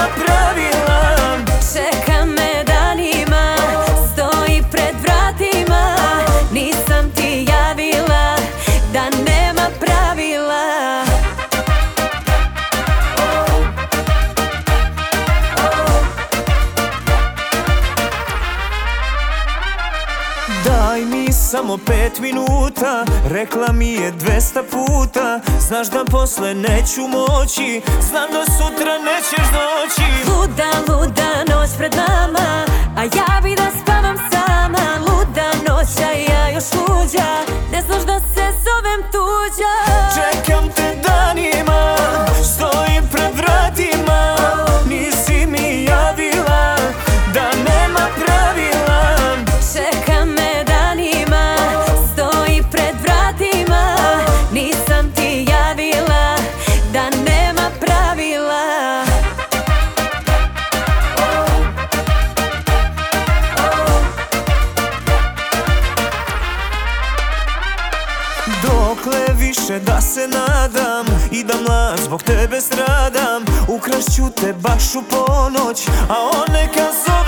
nema pravila. Čeka me danima, stoji pred vratima. Nisam ti javila da nema pravila. Daj mi samo 5 minuta, rekla mi je 200 puta. Znaš da posle neću moći, znam da sutra nećeš doći. Luda, luda noć pred nama, a ja bi da spavam sama. Luda noć, a ja još luđa, ne znaš da se zovem tuđa. Čekam te danima, stojim pred vratima. Nisi mi javila da nema pravila. Čeka me danima, stoji pred vratima. Nisam ti javila da nema pravila. Dokle više da se nadam i da mlad zbog tebe stradam. Ukrašću te baš u ponoć, a on neka zove